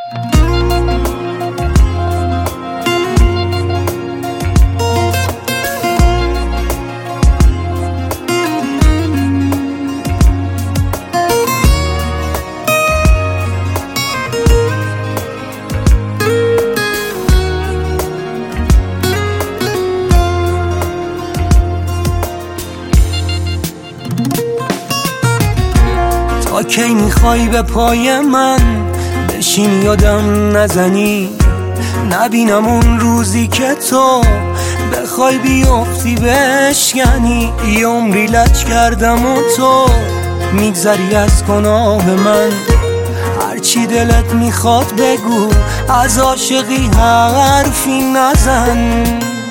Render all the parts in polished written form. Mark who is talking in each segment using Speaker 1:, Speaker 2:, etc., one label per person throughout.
Speaker 1: تا کی میخوای به پای من بشین یادم نزنی؟ نبینم اون روزی که تو بخوای بیافتی بشکنی. یه عمری لج کردم و تو میگذری از گناه من. هرچی دلت میخواد بگو، از عاشقی حرفی نزن.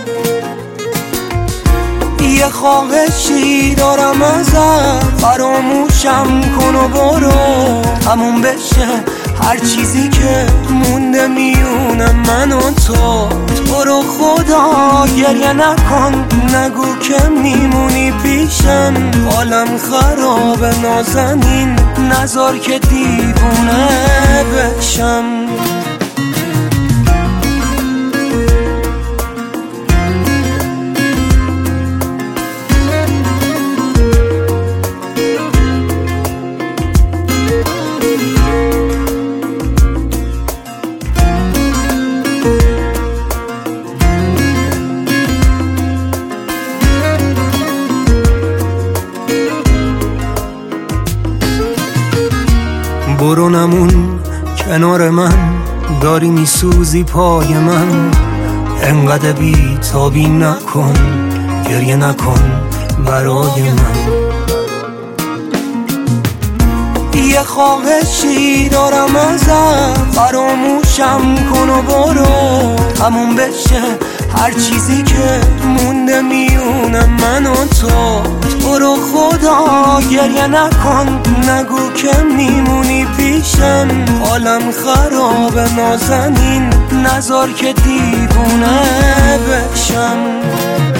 Speaker 1: یه خواهشی دارم ازت، فراموشم کن و برو. تموم بشه هر چیزی که مونده میونه من و تو. تو رو خدا گریه نکن، نگو که میمونی پیشم. حالم خرابه نازنین، نذار که دیوونه بشم. برو نمون کنار من، داری میسوزی پای من. انقدر بی تابی نکن، گریه نکن برای من. یه خواهشی دارم ازت، فراموشم کن و برو. تموم بشه هر چیزی که مونده میونه من و تو. تو رو خدا گریه نکن، نگو که میمونی پیشم. حالم خرابه نازنین، نذار که دیوونه بشم.